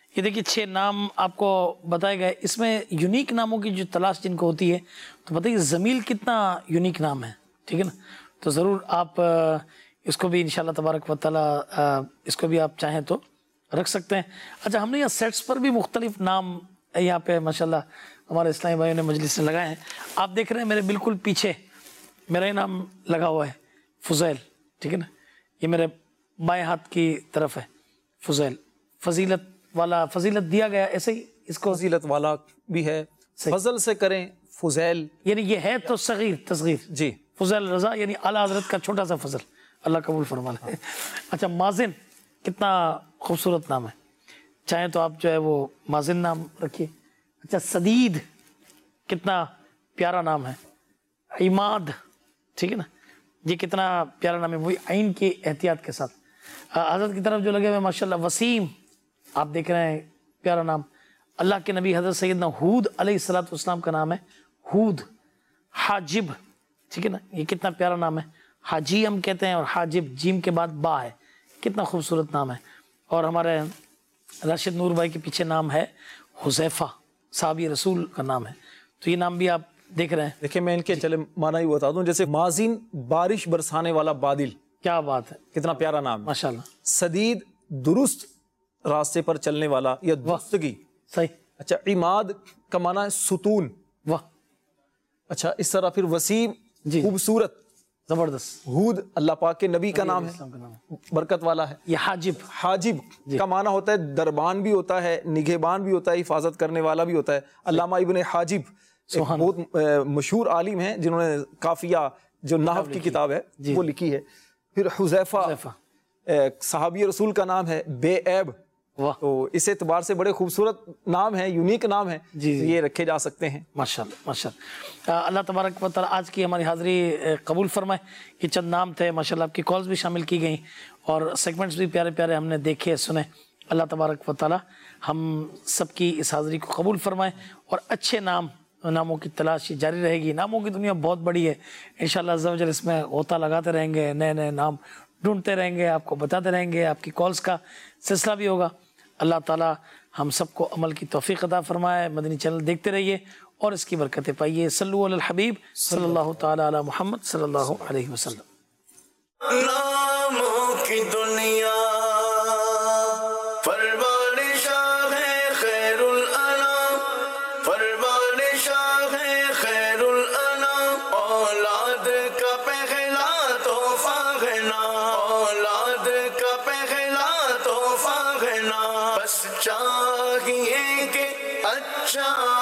یہ دیکھیے چھ نام آپ کو بتائے گئے. اس میں یونیک ناموں کی جو تلاش جن کو ہوتی ہے تو بتائیے زمیل کتنا یونیک نام ہے, ٹھیک ہے نا. تو ضرور آپ اس کو بھی انشاءاللہ تبارک و تعالیٰ اس کو بھی آپ چاہیں تو رکھ سکتے ہیں. اچھا, ہم نے یہاں سیٹس پر بھی مختلف نام یہاں پہ ماشاءاللہ ہمارے اسلامی بھائیوں نے مجلس سے لگائے ہیں. آپ دیکھ رہے ہیں میرے بالکل پیچھے میرا ہی نام لگا ہوا ہے, فضیل, ٹھیک ہے نا. یہ میرے بائیں ہاتھ کی طرف ہے فضیل, فضیلت والا, فضیلت دیا گیا ایسے ہی اس کو فضیلت والا بھی ہے, فضل سے کریں فضیل, یعنی یہ ہے تو صغیر تصغیر. جی, فضیل رضا یعنی اعلیٰ حضرت کا چھوٹا سا فضل, اللہ قبول فرما لے. اچھا, مازن کتنا خوبصورت نام ہے, چاہیں تو آپ جو ہے وہ مازن نام رکھیے. اچھا, سدید کتنا پیارا نام ہے. عماد, ٹھیک ہے نا, یہ کتنا پیارا نام ہے, وہی عین کی احتیاط کے ساتھ. حضرت کی طرف جو لگے ہوئے ماشاءاللہ وسیم, آپ دیکھ رہے ہیں پیارا نام. اللہ کے نبی حضرت سیدنا ہود علیہ الصلوۃ والسلام کا نام ہے ہود. حاجب, ٹھیک ہے نا, یہ کتنا پیارا نام ہے. حاجی ہم کہتے ہیں, اور حاجب جیم کے بعد با ہے, کتنا خوبصورت نام ہے. اور ہمارے راشد نور بھائی کے پیچھے نام ہے حذیفہ, صحابی رسول کا نام ہے. تو یہ نام بھی آپ دیکھ رہے ہیں. دیکھیں میں ان کے چلے معنی ہی بتا دوں, جیسے مازن بارش برسانے والا بادل, کیا بات ہے, کتنا پیارا نام ہے ماشاءاللہ. سدید درست راستے پر چلنے والا یا درستگی, صحیح. اچھا, عماد کا معنی ہے ستون, واہ. اچھا, اس طرح پھر وسیم خوبصورت, زبردست. ہود اللہ پاک کے نبی کا نام ہے, برکت والا ہے. یہ حاجب, حاجب کا معنی ہوتا ہے دربان بھی ہوتا ہے, نگہبان بھی ہوتا ہے, حفاظت کرنے والا بھی ہوتا ہے. علامہ ابن حاجب بہت مشہور عالم ہیں جنہوں نے قافیہ جو نحو کی کتاب ہے وہ لکھی ہے. پھر حذیفہ صحابی رسول کا نام ہے, بے عیب. تو اس اعتبار سے بڑے خوبصورت نام ہیں, یونیک نام ہیں, یہ رکھے جا سکتے ہیں. ماشاءاللہ ماشاءاللہ. اللہ تبارک و تعالیٰ آج کی ہماری حاضری قبول فرمائے. یہ چند نام تھے ماشاءاللہ, آپ کی کالز بھی شامل کی گئیں اور سیگمنٹس بھی پیارے پیارے ہم نے دیکھے سنے. اللہ تبارک و تعالیٰ ہم سب کی اس حاضری کو قبول فرمائے, اور اچھے نام ناموں کی تلاش جاری رہے گی. ناموں کی دنیا بہت بڑی ہے, انشاءاللہ عز و جل اس میں غوطہ لگاتے رہیں گے, نئے نئے نام ڈھونڈتے رہیں گے, آپ کو بتاتے رہیں گے, آپ کی کالز کا سلسلہ بھی ہوگا. اللہ تعالیٰ ہم سب کو عمل کی توفیق عطا فرمائے. مدنی چینل دیکھتے رہیے اور اس کی برکتیں پائیے. صلو علی الحبیب صلی اللہ تعالیٰ علی محمد صلی اللہ علیہ وسلم. ناموں کی دنیا فرمان شاہ ہے خیر الانام, فرمان شاہ ہے خیر الانام. اولاد کا پہلا تحفہ ہے نام, اولاد کا پہلا تحفہ ہے نام. بس چاہیے کہ اچھا